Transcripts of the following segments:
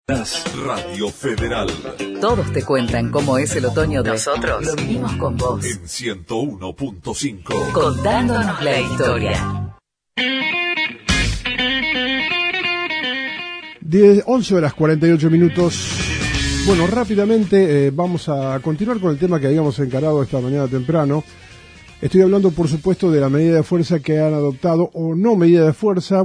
Radio Federal. Todos te cuentan cómo es el otoño de nosotros. Lo vivimos con vos. En 101.5. Contándonos la historia. 11 horas 48 minutos. Bueno, rápidamente vamos a continuar con el tema que habíamos encarado esta mañana temprano. Estoy hablando, por supuesto, de la medida de fuerza que han adoptado, o no medida de fuerza,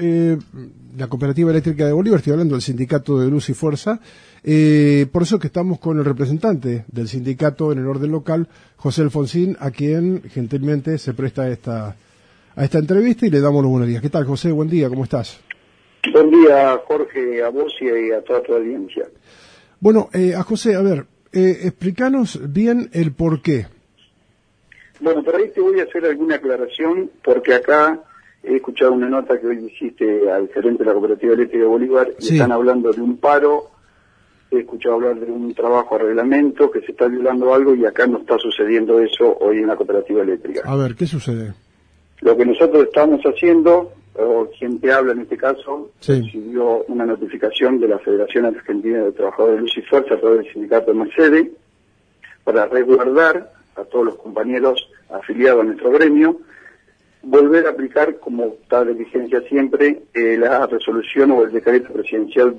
la Cooperativa Eléctrica de Bolívar. Estoy hablando del Sindicato de Luz y Fuerza. Por eso que estamos con el representante del sindicato en el orden local, José Alfonsín, a quien gentilmente se presta a esta entrevista y le damos los buenos días. ¿Qué tal, José? Buen día, ¿cómo estás? Buen día, Jorge, a vos y a toda tu audiencia. Bueno, a José, a ver, explícanos bien el porqué. Bueno, por ahí te voy a hacer alguna aclaración, porque acá he escuchado una nota que hoy hiciste al gerente de la Cooperativa Eléctrica de Bolívar, y Sí. están hablando de un paro, he escuchado hablar de un trabajo a reglamento, que se está violando algo, y acá no está sucediendo eso hoy en la Cooperativa Eléctrica. A ver, ¿qué sucede? Lo que nosotros estamos haciendo, o quien te habla en este caso, Sí. recibió una notificación de la Federación Argentina de Trabajadores de Luz y Fuerza a través del sindicato de Mercedes, para resguardar a todos los compañeros afiliados a nuestro gremio, volver a aplicar, como está de vigencia siempre, la resolución o el decreto presidencial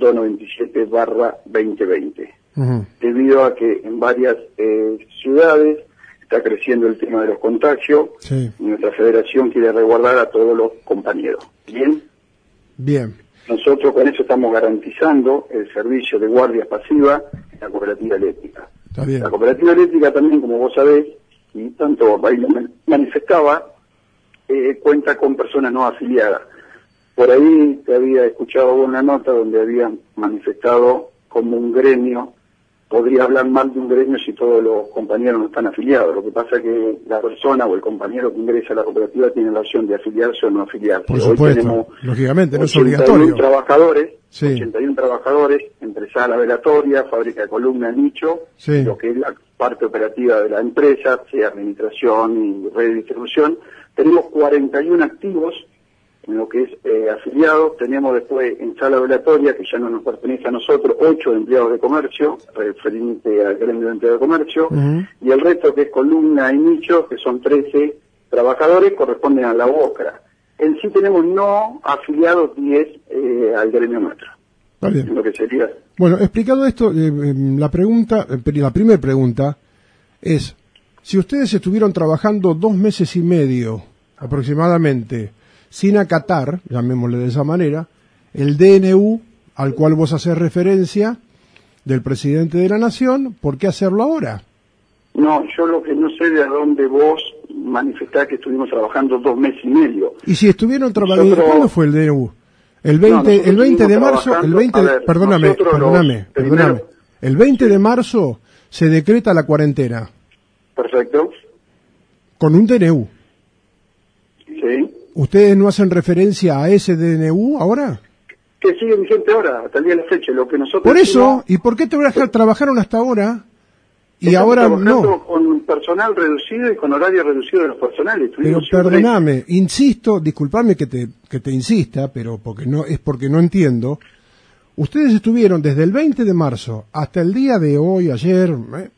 297/2020. Uh-huh. Debido a que en varias ciudades está creciendo el tema de los contagios, Sí. y nuestra federación quiere resguardar a todos los compañeros. ¿Bien? Bien. Nosotros con eso estamos garantizando el servicio de guardias pasivas en la cooperativa eléctrica. Está bien. La cooperativa eléctrica también, como vos sabés, y tanto ahí lo manifestaba, cuenta con personas no afiliadas. Por ahí te había escuchado una nota donde habían manifestado como un gremio, podría hablar mal de un gremio si todos los compañeros no están afiliados. Lo que pasa es que la persona o el compañero que ingresa a la cooperativa tiene la opción de afiliarse o no afiliarse. Por Hoy supuesto, tenemos lógicamente, no es 81 obligatorio. trabajadores, Sí. 81 trabajadores, entre sala velatoria, fábrica de columna, nicho, Sí. lo que es la parte operativa de la empresa, sea administración y red de distribución. Tenemos 41 activos en lo que es afiliados. Tenemos después en sala velatoria, que ya no nos pertenece a nosotros, 8 empleados de comercio, referente al gremio de empleados de comercio, Uh-huh. y el resto, que es columna y nicho, que son 13 trabajadores, corresponden a la UOCRA. En sí tenemos no afiliados 10 al gremio nuestro. Está bien. Lo que sería... Bueno, explicado esto, la primera pregunta es, si ustedes estuvieron trabajando 2 meses y medio aproximadamente sin acatar, llamémosle de esa manera, el DNU al cual vos haces referencia del presidente de la Nación, ¿por qué hacerlo ahora? No, yo lo que no sé de a dónde vos manifestás que estuvimos trabajando 2 meses y medio. Y si estuvieron trabajando, Nosotros- ¿cuándo fue el DNU? El 20 de marzo, el 20 de, perdóname. El 20 de marzo se decreta la cuarentena Perfecto. con un DNU. Sí. ¿Ustedes no hacen referencia a ese DNU ahora? Que sigue vigente ahora, hasta el día de la fecha. Lo que nosotros Por eso, hicimos, ¿y por qué trabajaron hasta ahora y estamos ahora trabajando no? con personal reducido y con horario reducido de los personales. Pero Estuvimos siempre- perdóname, insisto, discúlpame que te insista, pero porque no entiendo. Ustedes estuvieron desde el 20 de marzo hasta el día de hoy, ayer,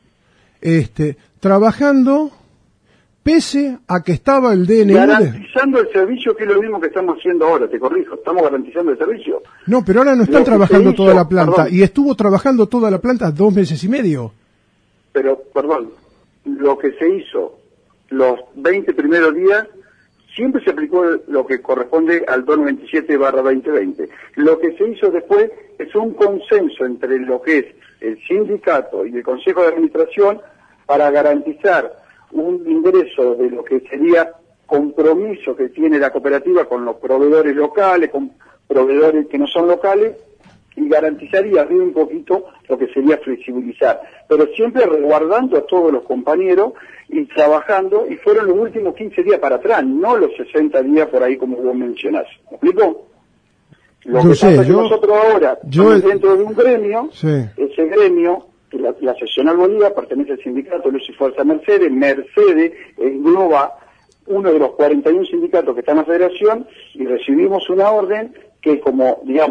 trabajando pese a que estaba el DNU. garantizando el servicio, que es lo mismo que estamos haciendo ahora, te corrijo, estamos garantizando el servicio. No, pero ahora no están Lo que trabajando se hizo, toda la planta, perdón. y estuvo trabajando toda la planta 2 meses y medio. Pero, perdón, lo que se hizo los 20 primeros días, siempre se aplicó lo que corresponde al 297/2020. Lo que se hizo después es un consenso entre lo que es el sindicato y el Consejo de Administración para garantizar un ingreso de lo que sería compromiso que tiene la cooperativa con los proveedores locales, con proveedores que no son locales, y garantizaría abrir un poquito lo que sería flexibilizar, pero siempre resguardando a todos los compañeros y trabajando, y fueron los últimos 15 días para atrás, no los 60 días por ahí como vos mencionás. ¿Me explico? Lo Yo que sé, pasa es que yo- nosotros ahora yo- estamos dentro de un gremio, Sí. ese gremio, que la seccional Bolívar pertenece al sindicato Luz y Fuerza Mercedes, Mercedes engloba uno de los 41 sindicatos que está en la federación, y recibimos una orden que, como, digamos,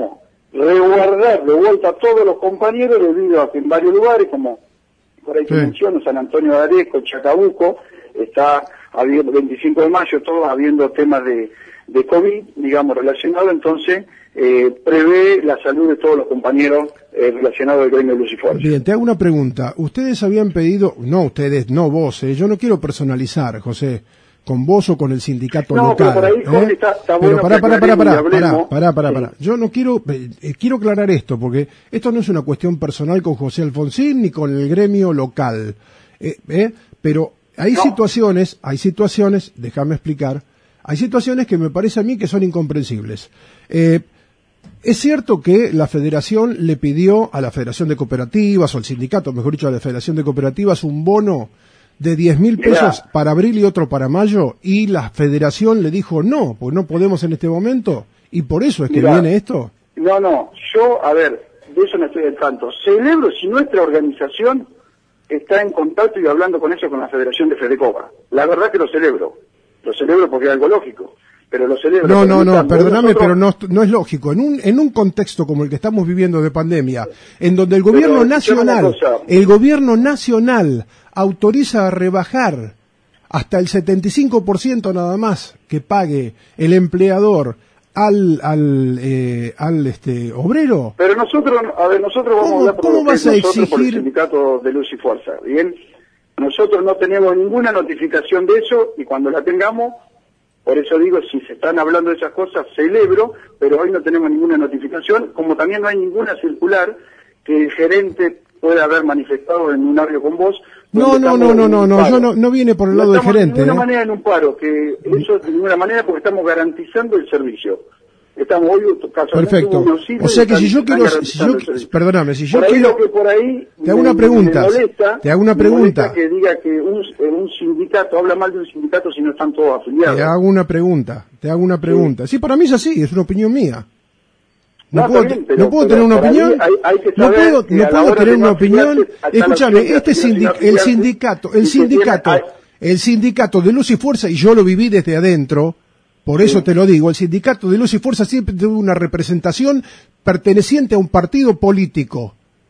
reguardar de vuelta a todos los compañeros debido a que en varios lugares, como por ahí te menciono, San Antonio de Areco, Chacabuco, está habiendo 25 de mayo, todos habiendo temas de COVID, digamos, relacionados, entonces prevé la salud de todos los compañeros relacionados al gremio de Luz y Fuerza. Bien, te hago una pregunta. Ustedes habían pedido, no ustedes, no vos, yo no quiero personalizar, José, con vos o con el sindicato local. Pero por ahí, Jorge, está bueno. Pará. Yo no quiero aclarar esto, porque esto no es una cuestión personal con José Alfonsín ni con el gremio local. Pero hay situaciones, déjame explicar, hay situaciones que me parece a mí que son incomprensibles. Es cierto que la federación le pidió a la Federación de Cooperativas, o al sindicato, mejor dicho, a la Federación de Cooperativas, un bono de 10.000 pesos para abril y otro para mayo, y la federación le dijo no, pues no podemos en este momento, y por eso es que viene esto. No, yo, a ver, de eso no estoy al tanto. Celebro si nuestra organización está en contacto y hablando con eso con la Federación de Fedecopa. La verdad que lo celebro porque es algo lógico, pero lo celebro. No, perdóname, pero no es lógico. En un contexto como el que estamos viviendo de pandemia, en donde el gobierno nacional autoriza a rebajar hasta el 75% nada más que pague el empleador al obrero. Pero nosotros vamos a hablar por el sindicato de Luz y Fuerza, ¿bien? Nosotros no tenemos ninguna notificación de eso, y cuando la tengamos, por eso digo, si se están hablando de esas cosas, celebro, pero hoy no tenemos ninguna notificación, como también no hay ninguna circular que el gerente pueda haber manifestado en un audio con vos. No, no viene por el lado del gerente. De ninguna manera en un paro, que eso de ninguna manera, porque estamos garantizando el servicio. Estamos hoy perfecto. O sea que si yo quiero, te hago una pregunta. Que diga que un sindicato habla mal de un sindicato si no están todos afiliados. Te hago una pregunta. Sí, para mí es así, es una opinión mía. No puedo tener una opinión. No puedo tener una opinión. Escúchame, el sindicato de Luz y Fuerza, y yo lo viví desde adentro. Por eso te lo digo, el sindicato de Luz y Fuerza siempre tuvo una representación perteneciente a un partido político.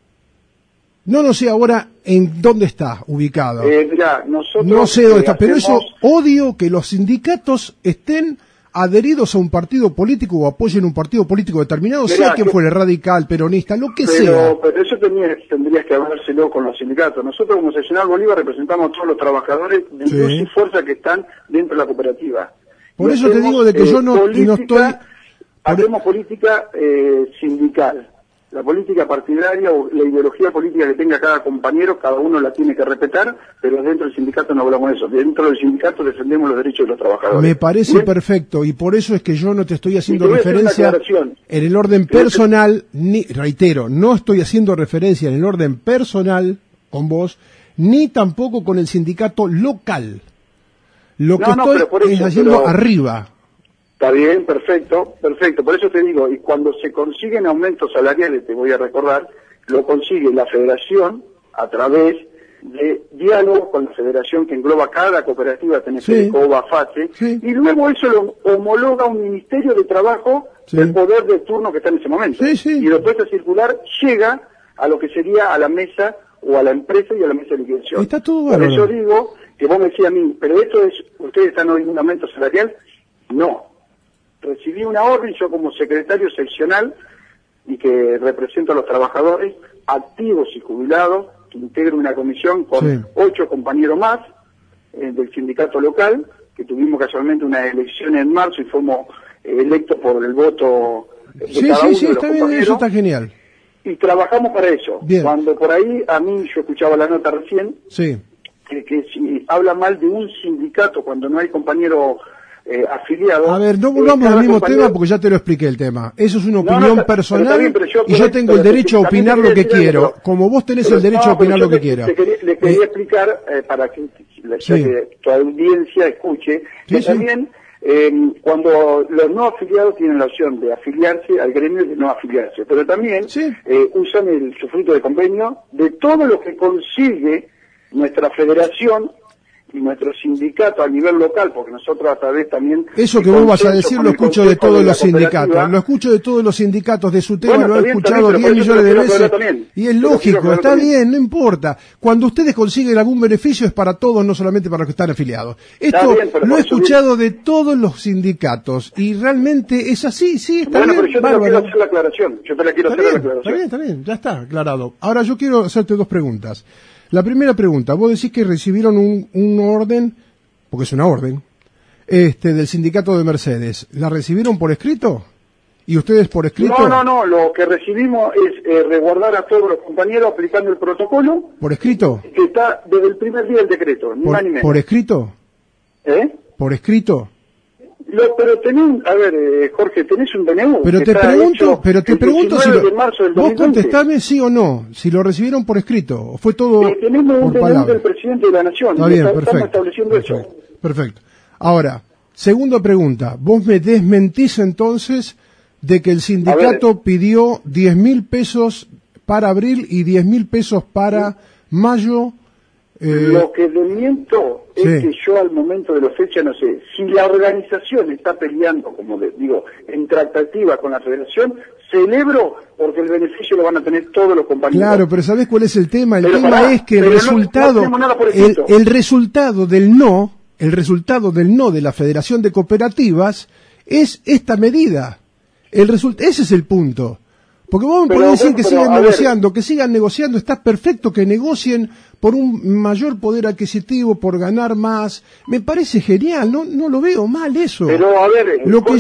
No sé ahora en dónde está ubicado. No sé dónde está, pero eso odio que los sindicatos estén adheridos a un partido político o apoyen un partido político determinado, sea quien fuere, radical, peronista, lo que sea. Pero eso tendrías que hablárselo con los sindicatos. Nosotros como seccional Bolívar representamos a todos los trabajadores de Luz y Fuerza que están dentro de la cooperativa. Por eso te digo de que yo no estoy... Hacemos política sindical. La política partidaria o la ideología política que tenga cada compañero, cada uno la tiene que respetar, pero dentro del sindicato no hablamos de eso. Dentro del sindicato defendemos los derechos de los trabajadores. Me parece perfecto, y por eso es que yo no te estoy haciendo referencia en el orden personal, reitero, no estoy haciendo referencia en el orden personal con vos, ni tampoco con el sindicato local. Lo que estoy es haciendo arriba. Está bien, perfecto. Por eso te digo, y cuando se consiguen aumentos salariales, te voy a recordar, lo consigue la federación a través de diálogo con la federación que engloba cada cooperativa, tenés Fedecoba, FACE, y luego eso lo homologa un ministerio de trabajo del poder de turno que está en ese momento. Y después esa circular llega a lo que sería a la mesa o a la empresa y a la mesa de liquidación. Está todo Por eso digo que vos me decías a mí, pero esto es, ¿ustedes están hoy en un aumento salarial? No. Recibí una orden, yo como secretario seccional, y que represento a los trabajadores activos y jubilados, que integro una comisión con 8 compañeros más del sindicato local, que tuvimos casualmente una elección en marzo y fuimos electos por el voto de cada uno de los está bien, eso está genial. Y trabajamos para eso. Bien. Cuando por ahí, a mí, yo escuchaba la nota recién, que si habla mal de un sindicato cuando no hay compañero afiliado... A ver, no volvamos al mismo tema porque ya te lo expliqué el tema. Eso es una opinión personal y yo tengo el derecho a opinar lo que quiero, como vos tenés el derecho a opinar lo que quieras. Le quería explicar, para que tu audiencia escuche, que también cuando los no afiliados tienen la opción de afiliarse al gremio y de no afiliarse, pero también usan el sufrito de convenio de todo lo que consigue nuestra federación y nuestro sindicato a nivel local, porque nosotros a través también... Eso que vos vas a decir lo escucho de todos los sindicatos, lo escucho de todos los sindicatos, de su tema lo he escuchado 10 millones de veces, y es lógico, está bien, no importa. Cuando ustedes consiguen algún beneficio es para todos, no solamente para los que están afiliados. Esto lo he escuchado de todos los sindicatos, y realmente es así, sí, está bien. Pero yo te quiero hacer la aclaración, Está bien, ya está aclarado. Ahora yo quiero hacerte dos preguntas. La primera pregunta, vos decís que recibieron un orden, porque es una orden, del sindicato de Mercedes. ¿La recibieron por escrito? ¿Y ustedes por escrito? No, lo que recibimos es resguardar a todos los compañeros aplicando el protocolo. ¿Por escrito? Que está desde el primer día del decreto, ni más ni menos. ¿Por escrito? ¿Por escrito? Pero tenés, a ver, Jorge, tenés un DNU. Pero te pregunto si vos contestame sí o no, si lo recibieron por escrito, o fue todo tenemos un por DNU palabra. del presidente de la Nación. Está bien, estamos estableciendo eso. Perfecto. Ahora, segunda pregunta, vos me desmentís entonces de que el sindicato pidió 10.000 pesos para abril y 10.000 pesos para mayo. Lo que desmiento es que yo al momento de la fecha, no sé, si la organización está peleando, como digo, en tratativa con la federación, celebro porque el beneficio lo van a tener todos los compañeros. Claro, pero ¿sabés cuál es el tema? El tema es que el resultado, el resultado del no de la Federación de Cooperativas es esta medida. Ese es el punto. Porque vos me podés decir que sigan negociando, está perfecto que negocien por un mayor poder adquisitivo, por ganar más. Me parece genial, no lo veo mal eso. Pero a ver,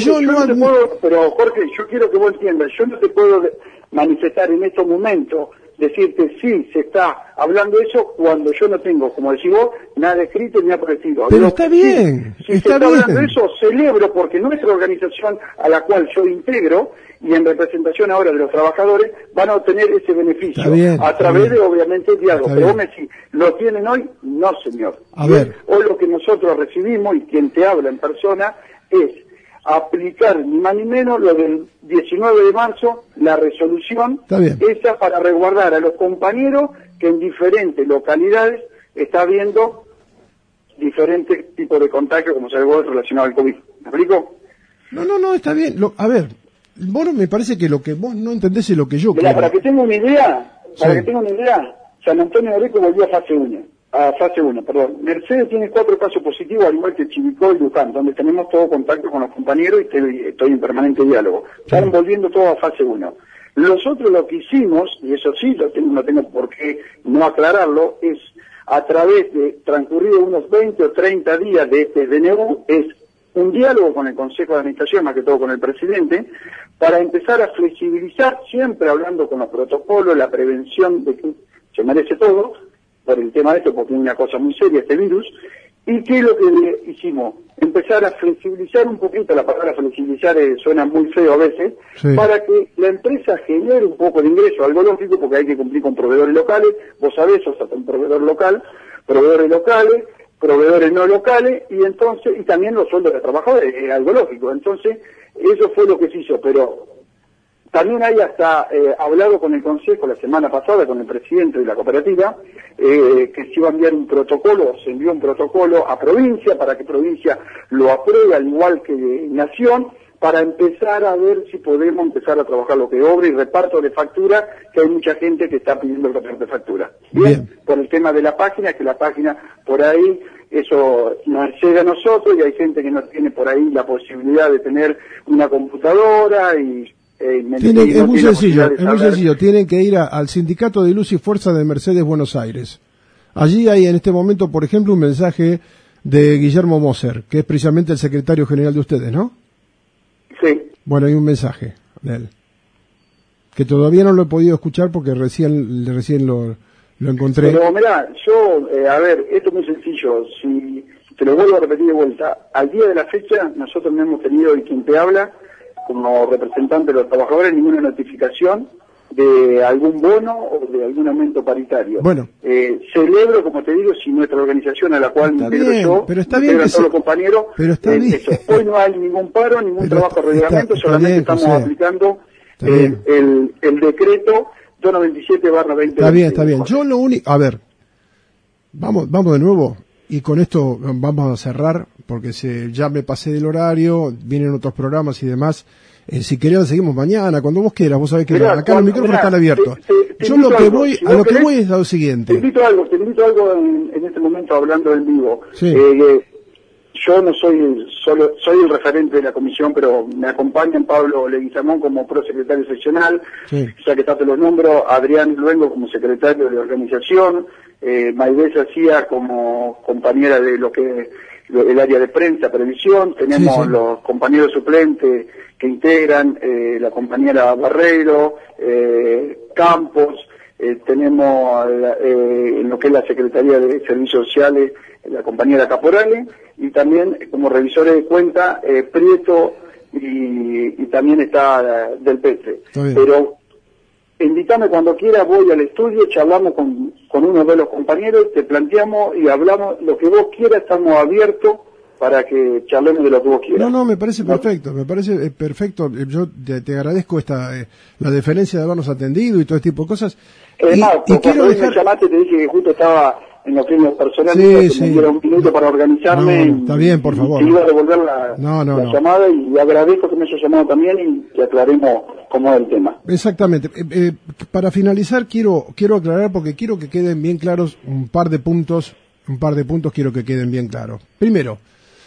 pero Jorge, yo quiero que vos entiendas, yo no te puedo manifestar en estos momentos, decirte sí, se está hablando eso cuando yo no tengo, como decís vos, nada escrito ni nada por el estilo. Pero está bien, si se está hablando de eso, celebro porque nuestra organización a la cual yo integro, y en representación ahora de los trabajadores, van a obtener ese beneficio a través de, obviamente, el diálogo. Pero vos me decís, ¿lo tienen hoy? No, señor. Hoy lo que nosotros recibimos, y quien te habla en persona, es aplicar ni más ni menos lo del 19 de marzo, la resolución, esa para resguardar a los compañeros que en diferentes localidades está habiendo diferentes tipos de contagios, como se algo relacionado al COVID. ¿Me explico? No, está bien. A ver, vos me parece que lo que vos no entendés es lo que yo quiero. Para que tenga una idea, San Antonio de Areco volvió a fase 1. Mercedes tiene 4 casos positivos, al igual que Chivilcoy y Luján, donde tenemos todo contacto con los compañeros y estoy en permanente diálogo. Están volviendo todo a fase 1. Nosotros lo que hicimos, y eso sí no tengo por qué no aclararlo, es a través de transcurridos unos 20 o 30 días de este DNU, es un diálogo con el Consejo de Administración, más que todo con el presidente, para empezar a flexibilizar, siempre hablando con los protocolos, la prevención de que se merece todo, por el tema de esto, porque es una cosa muy seria este virus, y ¿qué es lo que hicimos? Empezar a flexibilizar un poquito, la palabra flexibilizar suena muy feo a veces, para que la empresa genere un poco de ingreso, algo lógico, porque hay que cumplir con proveedores locales, vos sabés, sos hasta un proveedor local, proveedores locales, proveedores no locales, y también los sueldos de trabajadores, es algo lógico. Entonces, eso fue lo que se hizo, pero también hay hasta hablado con el Consejo la semana pasada, con el presidente de la cooperativa, que se iba a enviar un protocolo, se envió un protocolo a provincia, para que provincia lo apruebe, al igual que Nación, para empezar a ver si podemos empezar a trabajar lo que obra y reparto de factura, que hay mucha gente que está pidiendo el reparto de factura. Bien, por el tema de la página, que la página por ahí, eso nos excede a nosotros, y hay gente que no tiene por ahí la posibilidad de tener una computadora y... es muy sencillo, tienen que ir al Sindicato de Luz y Fuerza de Mercedes Buenos Aires. Allí hay en este momento, por ejemplo, un mensaje de Guillermo Moser, que es precisamente el secretario general de ustedes, ¿no? Sí. Bueno, hay un mensaje de él, que todavía no lo he podido escuchar porque recién lo encontré. Pero mirá, esto es muy sencillo, si te lo vuelvo a repetir de vuelta, al día de la fecha nosotros no hemos tenido, y quien te habla, como representante de los trabajadores, ninguna notificación de algún bono o de algún aumento paritario. Bueno, celebro, como te digo, si nuestra organización a la cual me integro yo, pero está bien todos los compañeros, eso. Hoy no hay ningún paro, ningún trabajo de reglamento, solamente estamos aplicando el decreto 297/2020. Está bien. Yo lo único, vamos de nuevo. y con esto vamos a cerrar, porque ya me pasé del horario, vienen otros programas y demás. Si querés seguimos mañana, cuando vos quieras, vos sabés que Mirá, acá los micrófonos están abiertos. Yo lo que voy, a lo que voy es lo siguiente. Te invito a algo en este momento hablando en vivo. Sí. Yo no soy soy el referente de la comisión, pero me acompañan Pablo Leguizamón como prosecretario seccional, Sí. ya que te los nombro, Adrián Luengo como secretario de organización, Maidés García como compañera de lo que el área de prensa, previsión, tenemos Sí. los compañeros suplentes que integran, la compañera Barreiro, Campos, tenemos en lo que es la Secretaría de Servicios Sociales, la compañera Caporale, y también como revisores de cuenta, Prieto, y también está del PC. Pero invítame cuando quieras, voy al estudio, charlamos con uno de los compañeros, te planteamos y hablamos lo que vos quieras, estamos abiertos para que charlemos de lo que vos quieras. No, me parece perfecto, perfecto. Yo te agradezco la deferencia de habernos atendido y todo este tipo de cosas. Y quiero dejar... me llamaste, te dije que justo estaba en los premios personales, me dieron un minuto para organizarme. Está bien, por favor. Y iba a devolver la llamada, y agradezco que me hayas llamado también y que aclaremos cómo es el tema. Exactamente. Para finalizar, quiero aclarar, porque quiero que queden bien claros un par de puntos quiero que queden bien claros. Primero,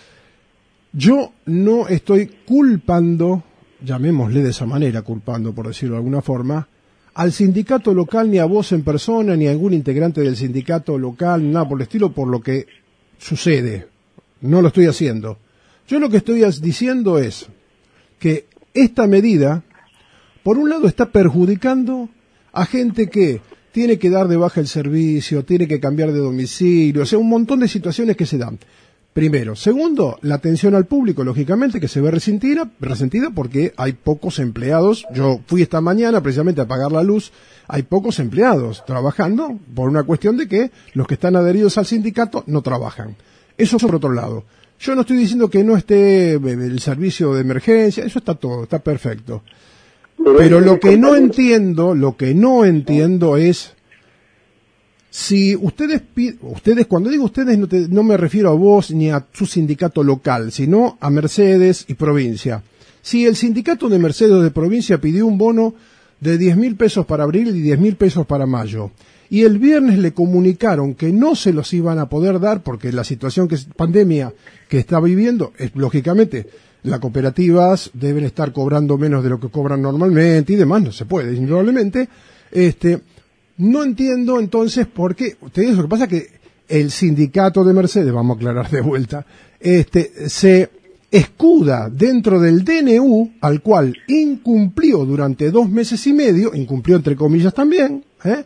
yo no estoy culpando, llamémosle de esa manera, culpando por decirlo de alguna forma, al sindicato local, ni a vos en persona, ni a algún integrante del sindicato local, nada por el estilo, por lo que sucede. No lo estoy haciendo. Yo lo que estoy diciendo es que esta medida, por un lado, está perjudicando a gente que tiene que dar de baja el servicio, tiene que cambiar de domicilio, o sea, un montón de situaciones que se dan. Primero. Segundo, la atención al público, lógicamente, que se ve resentida porque hay pocos empleados. Yo fui esta mañana precisamente a apagar la luz. Hay pocos empleados trabajando por una cuestión de que los que están adheridos al sindicato no trabajan. Eso por otro lado. Yo no estoy diciendo que no esté el servicio de emergencia, eso está todo, está perfecto. Pero lo que no entiendo es si ustedes, cuando digo ustedes, no me refiero a vos ni a su sindicato local, sino a Mercedes y provincia. Si el sindicato de Mercedes de provincia pidió un bono de 10.000 pesos para abril y 10.000 pesos para mayo, y el viernes le comunicaron que no se los iban a poder dar porque la situación pandemia que está viviendo, lógicamente, las cooperativas deben estar cobrando menos de lo que cobran normalmente y demás, no se puede, indudablemente, no entiendo entonces por qué, ustedes lo que pasa es que el sindicato de Mercedes, vamos a aclarar de vuelta, se escuda dentro del DNU, al cual incumplió durante 2 meses y medio, incumplió entre comillas también,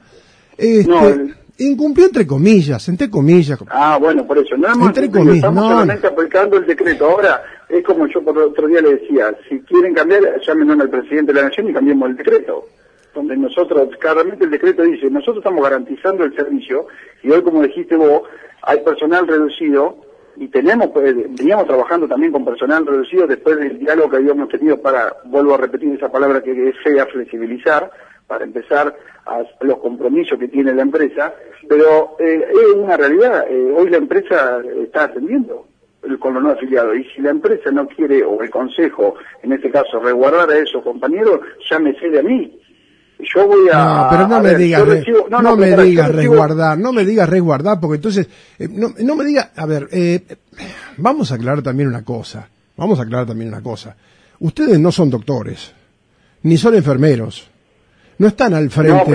incumplió entre comillas. Ah, bueno, por eso, nada más, entre comillas, estamos solamente aplicando el decreto. Ahora, es como yo por otro día le decía, si quieren cambiar, llámenos al presidente de la Nación y cambiemos el decreto. Donde nosotros, claramente el decreto dice, nosotros estamos garantizando el servicio, y hoy, como dijiste vos, hay personal reducido, y veníamos trabajando también con personal reducido después del diálogo que habíamos tenido vuelvo a repetir esa palabra que es fea, flexibilizar, para empezar a los compromisos que tiene la empresa, pero es una realidad, hoy la empresa está atendiendo con los no afiliados, y si la empresa no quiere, o el consejo, en este caso, resguardar a esos compañeros, llámese de a mí. Yo voy a... No, pero no me digas resguardar, porque entonces, no me diga, a ver, vamos a aclarar también una cosa. Ustedes no son doctores, ni son enfermeros. No están al frente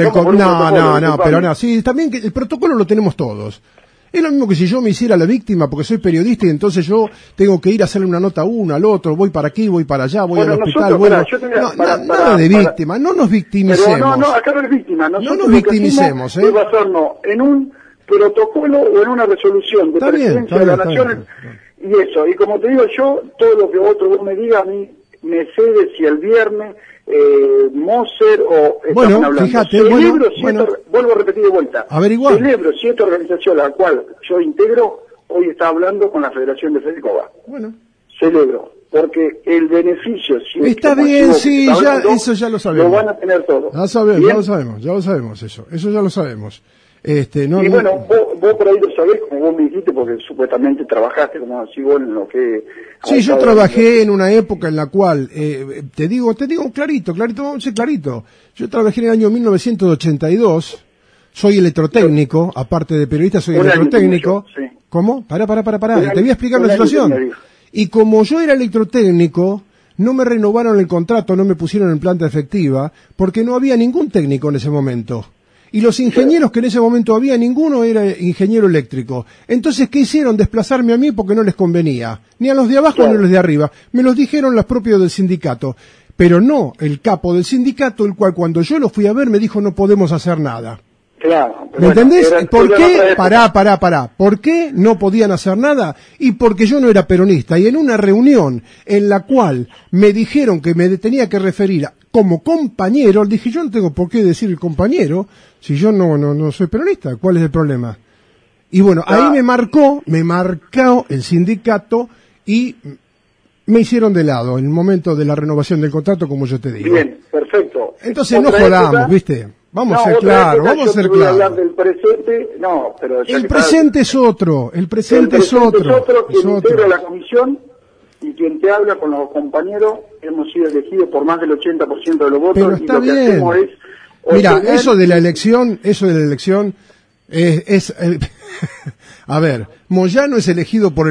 sí, también que el protocolo lo tenemos todos. Es lo mismo que si yo me hiciera la víctima porque soy periodista y entonces yo tengo que ir a hacerle una nota a uno, al otro, voy para aquí, voy para allá, voy al hospital, nada de víctima, no nos victimicemos. Pero acá no es víctima. No nos victimicemos, es basarnos en un protocolo o en una resolución de presidencia de la Nación, y eso, y como te digo yo, todo lo que vos me digas a mí, me cede si el viernes, Moser o bueno, hablando. Fíjate, vuelvo a repetir de vuelta. Averiguar. Celebro si esta organización a la cual yo integro hoy está hablando con la Federación de Fedecova. Bueno. Celebro, porque el beneficio, si está bien, sí, ya eso ya lo sabemos. Lo van a tener todos. Ya lo sabemos eso ya lo sabemos. Bueno, vos por ahí lo sabés, como vos me dijiste, porque supuestamente trabajaste, como así vos en lo que... Sí, yo trabajé en una época en la cual, te digo clarito, vamos a ser clarito. Yo trabajé en el año 1982, soy electrotécnico, aparte de periodista soy electrotécnico. Sí. ¿Cómo? Pará, te voy a explicar la situación. Y como yo era electrotécnico, no me renovaron el contrato, no me pusieron en planta efectiva, porque no había ningún técnico en ese momento. Y los ingenieros que en ese momento había, ninguno era ingeniero eléctrico. Entonces, ¿qué hicieron? Desplazarme a mí porque no les convenía. Ni a los de abajo ni a los de arriba. Me los dijeron los propios del sindicato. Pero no el capo del sindicato, el cual cuando yo lo fui a ver me dijo no podemos hacer nada. Claro. ¿Me entendés? ¿Por qué? Pará. ¿Por qué no podían hacer nada? Y porque yo no era peronista. Y en una reunión en la cual me dijeron que me tenía que referir como compañero, dije yo no tengo por qué decir el compañero si yo no soy peronista. ¿Cuál es el problema? Y bueno, ahí me marcó el sindicato y me hicieron de lado en el momento de la renovación del contrato, como yo te digo. Bien, perfecto. Entonces no jodamos, ¿viste? Vamos a ser claros, vamos a ser claros. Hablar del presente, no, pero el presente es otro, el presente es otro. Quien integra la comisión y quien te habla con los compañeros, hemos sido elegidos por más del 80% de los votos. Pero está y lo bien. Que hacemos es mira, eso de la elección es a ver, Moyano es elegido por el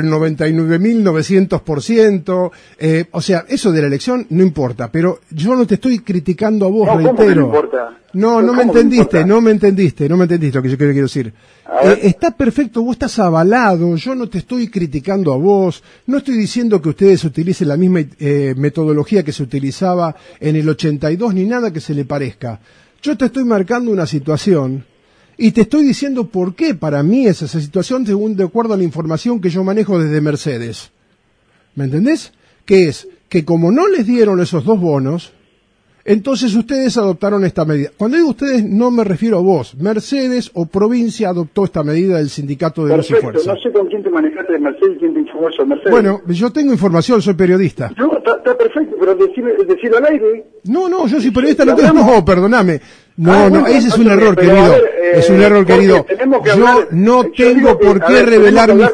99.900%, o sea, eso de la elección no importa, pero yo no te estoy criticando a vos, reitero. No me entendiste lo que yo quiero decir. Está perfecto, vos estás avalado, yo no te estoy criticando a vos, no estoy diciendo que ustedes utilicen la misma metodología que se utilizaba en el 82 ni nada que se le parezca. Yo te estoy marcando una situación y te estoy diciendo por qué para mí es esa situación de acuerdo a la información que yo manejo desde Mercedes. ¿Me entendés? Que es que como no les dieron esos 2 bonos, entonces ustedes adoptaron esta medida. Cuando digo ustedes no me refiero a vos. Mercedes o provincia adoptó esta medida del sindicato de Luz y Fuerza. No sé con quién te manejaste de Mercedes y quién te informó sobre Mercedes. Bueno, yo tengo información, soy periodista. No, está perfecto, pero decirlo al aire. No, yo soy periodista, no, perdóname. No, ese es un error, querido. Es un error, querido. Yo no tengo por qué revelar mi...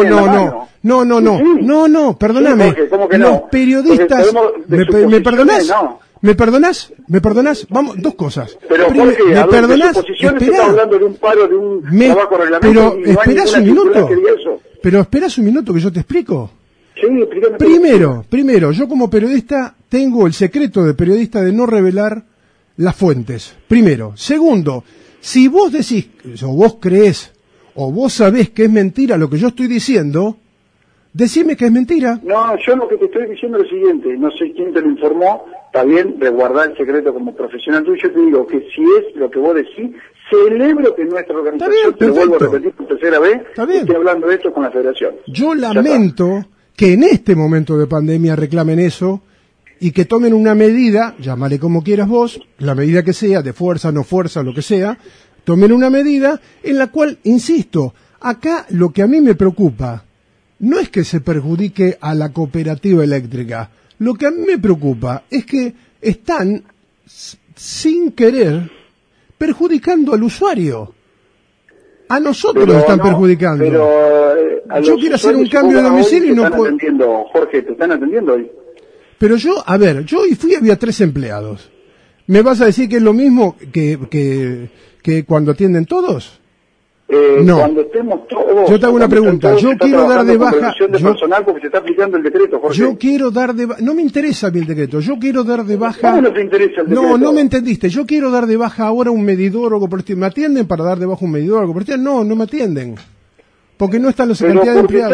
No, perdóname. Los periodistas... ¿Me perdonás? ¿Me perdonás? Vamos, 2 cosas. Pero Jorge, ¿me perdonás? Esperá. Hablando de un paro de un trabajo reglamento. Pero esperás un minuto. Pero esperás un minuto que yo te explico. Sí, explícame. Primero, yo como periodista tengo el secreto de periodista de no revelar las fuentes. Primero. Segundo, si vos decís, o vos creés, o vos sabés que es mentira lo que yo estoy diciendo, decime que es mentira. No, yo lo que te estoy diciendo es lo siguiente, no sé quién te lo informó, está bien, resguardar el secreto como profesional tuyo, yo te digo que si es lo que vos decís, celebro que nuestra organización, te lo vuelvo a repetir por tercera vez, esté hablando de esto con la federación. Yo lamento que en este momento de pandemia reclamen eso y que tomen una medida, llámale como quieras vos, la medida que sea, de fuerza, no fuerza, lo que sea, tomen una medida en la cual, insisto, acá lo que a mí me preocupa no es que se perjudique a la cooperativa eléctrica. Lo que a mí me preocupa es que están, sin querer, perjudicando al usuario. A nosotros nos están perjudicando. Yo quiero hacer un cambio de domicilio y no puedo... Jorge, ¿te están atendiendo hoy? Pero yo hoy fui, había 3 empleados. ¿Me vas a decir que es lo mismo que cuando atienden todos? No. Cuando estemos todos, yo te hago una pregunta. Yo quiero dar de baja. Personal porque se está aplicando el decreto, Jorge. Yo quiero dar de baja. No me interesa a mí el decreto. Yo quiero dar de baja. ¿Cómo no te interesa el decreto? No me entendiste. Yo quiero dar de baja ahora un medidor o algo por el estilo. ¿Me atienden para dar de baja un medidor o algo por el estilo? No me atienden. Porque no están los cantidad de empleados.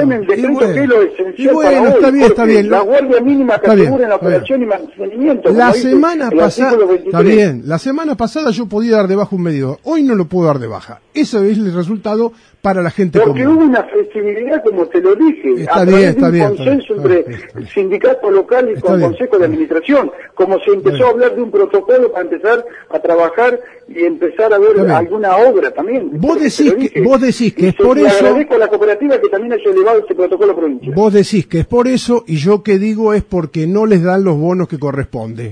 Y bueno, está bien. La guardia mínima que asegura en la operación y mantenimiento. La semana pasada, está bien. La semana pasada yo podía dar de baja un medidor. Hoy no lo puedo dar de baja. Ese es el resultado para la gente común. Porque hubo una flexibilidad, como te lo dije. Está bien. Un consenso entre el sindicato local y con el Consejo de Administración. Como se empezó a hablar de un protocolo para empezar a trabajar y empezar a ver alguna obra también. Vos decís que es por eso... agradezco a la cooperativa que también haya elevado este protocolo provincial. Vos decís que es por eso y yo que digo es porque no les dan los bonos que corresponde.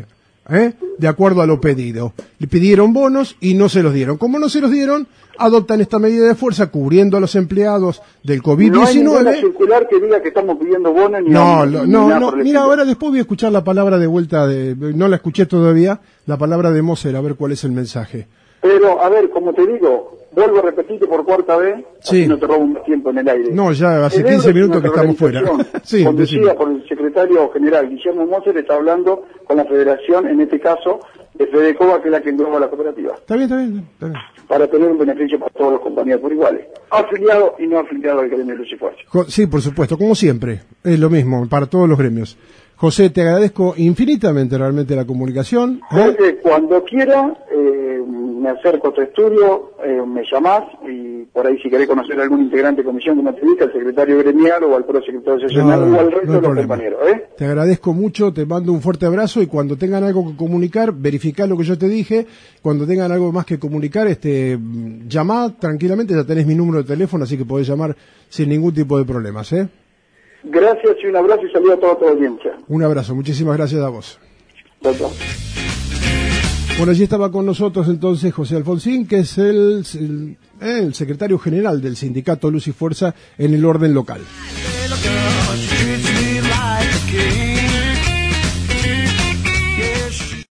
de acuerdo a lo pedido. Le pidieron bonos y no se los dieron. Como no se los dieron, adoptan esta medida de fuerza cubriendo a los empleados del COVID-19. No hay ninguna circular que diga que estamos pidiendo bonos ni no, nada. Mira, ahora después voy a escuchar la palabra de vuelta no la escuché todavía, la palabra de Moser, a ver cuál es el mensaje. Pero, a ver, como te digo, vuelvo a repetirte por cuarta vez, sí. Así no te robo más tiempo en el aire. No, ya hace 15 minutos que estamos fuera. Sí, conducida por el secretario general Guillermo Moser, está hablando con la federación, en este caso, de FEDECOBA, que es la que engloba la cooperativa. Está bien. Para tener un beneficio para todos los compañeros por iguales, afiliado y no afiliado al gremio de Luz y Fuerza. Sí, por supuesto, como siempre, es lo mismo para todos los gremios. José, te agradezco infinitamente realmente la comunicación. Jorge, cuando quiera, me acerco a tu estudio, me llamás y por ahí si querés conocer a algún integrante de comisión que me entrevista, al secretario gremial o al prosecretario seccional o al resto de los compañeros. Te agradezco mucho, te mando un fuerte abrazo y cuando tengan algo que comunicar, verificá lo que yo te dije. Cuando tengan algo más que comunicar, llamá tranquilamente, ya tenés mi número de teléfono, así que podés llamar sin ningún tipo de problemas. Gracias y un abrazo y saludo a toda tu audiencia. Un abrazo, muchísimas gracias a vos. Doctor. Bueno, allí estaba con nosotros entonces José Alfonsín, que es el secretario general del sindicato Luz y Fuerza en el orden local.